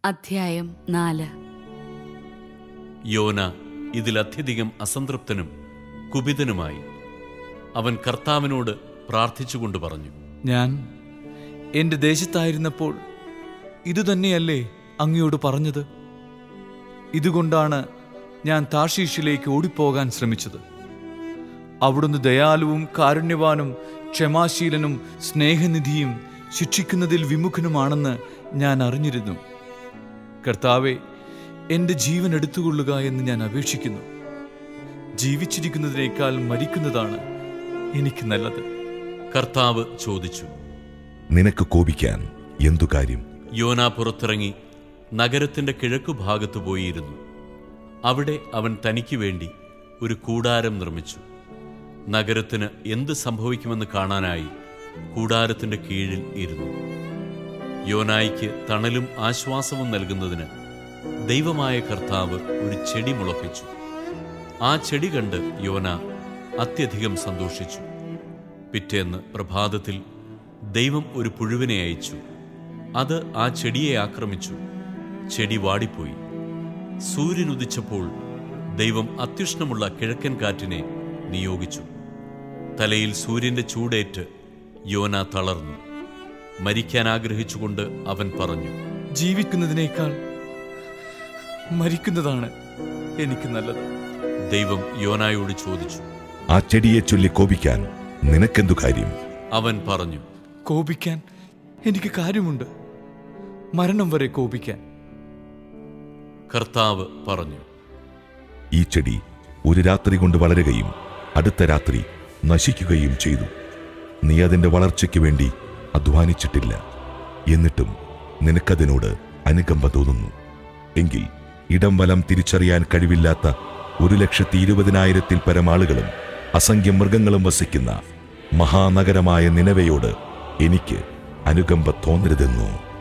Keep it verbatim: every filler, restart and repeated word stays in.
അധ്യായം നാല്. യോന ഇതിലത്യധികം അസംതൃപ്തനും കുപിതനുമായി. അവൻ കർത്താവിനോട് പ്രാർത്ഥിച്ചുകൊണ്ട് പറഞ്ഞു, ഞാൻ എൻ്റെ ദേശത്തായിരുന്നപ്പോൾ ഇതുതന്നെയല്ലേ അങ്ങയോട് പറഞ്ഞത്? ഇതുകൊണ്ടാണ് ഞാൻ താർശീഷിലേക്ക് ഓടിപ്പോകാൻ ശ്രമിച്ചത്. അവിടുന്ന് ദയാലുവും കാരുണ്യവാനും ക്ഷമാശീലനും സ്നേഹനിധിയും ശിക്ഷിക്കുന്നതിൽ വിമുഖനുമാണെന്ന് ഞാൻ അറിഞ്ഞിരുന്നു. കർത്താവേ, എൻ്റെ ജീവൻ എടുത്തുകൊള്ളുക എന്ന് ഞാൻ അപേക്ഷിക്കുന്നു. ജീവിച്ചിരിക്കുന്നതിനേക്കാൾ മരിക്കുന്നതാണ് എനിക്ക് നല്ലത്. കർത്താവ് ചോദിച്ചു, നിനക്ക് കോപിക്കാൻ എന്തു കാര്യം? യോന പുറത്തിറങ്ങി നഗരത്തിന്റെ കിഴക്കുഭാഗത്ത് പോയിരുന്നു. അവിടെ അവൻ തനിക്ക് വേണ്ടി ഒരു കൂടാരം നിർമ്മിച്ചു. നഗരത്തിന് എന്ത് സംഭവിക്കുമെന്ന് കാണാനായി കൂടാരത്തിന്റെ കീഴിൽ ഇരുന്നു. യോനായിക്ക് തണലും ആശ്വാസവും നൽകുന്നതിന് ദൈവമായ കർത്താവ് ഒരു ചെടി മുളപ്പിച്ചു. ആ ചെടി കണ്ട് യോന അത്യധികം സന്തോഷിച്ചു. പിറ്റേന്ന് പ്രഭാതത്തിൽ ദൈവം ഒരു പുഴുവിനെ അയച്ചു. അത് ആ ചെടിയെ ആക്രമിച്ചു. ചെടി വാടിപ്പോയി. സൂര്യൻ ഉദിച്ചപ്പോൾ ദൈവം അത്യുഷ്ണമുള്ള കിഴക്കൻ കാറ്റിനെ നിയോഗിച്ചു. തലയിൽ സൂര്യന്റെ ചൂടേറ്റ് യോന തളർന്നു. മരിക്കാൻ ആഗ്രഹിച്ചുകൊണ്ട് അവൻ പറഞ്ഞു, ജീവിക്കുന്നതിനേക്കാൾ മരിക്കുന്നതാണ് എനിക്ക് നല്ലത്. ദൈവം യോനായോട് ചോദിച്ചു, ആ ചെടിയെ ചൊല്ലി കോപിക്കാൻ നിനക്കെന്തു കാര്യം? അവൻ പറഞ്ഞു, കോപിക്കാൻ എനിക്ക് കാര്യമുണ്ട്, മരണം വരെ കോപിക്കാൻ. കർത്താവ് പറഞ്ഞു, ഈ ചെടി ഒരു രാത്രി കൊണ്ട് വളരുകയും അടുത്ത രാത്രി നശിക്കുകയും ചെയ്തു. നീ അതിന്റെ വളർച്ചയ്ക്ക് വേണ്ടി അധ്വാനിച്ചിട്ടില്ല, എന്നിട്ടും നിനക്കതിനോട് അനുകമ്പ തോന്നുന്നു. എങ്കിൽ ഇടം വലം തിരിച്ചറിയാൻ കഴിവില്ലാത്ത ഒരു ലക്ഷത്തി ഇരുപതിനായിരത്തിൽ പരം ആളുകളും അസംഖ്യം മൃഗങ്ങളും വസിക്കുന്ന മഹാനഗരമായ നിനവയോട് എനിക്ക് അനുകമ്പ തോന്നരുതെന്നോ?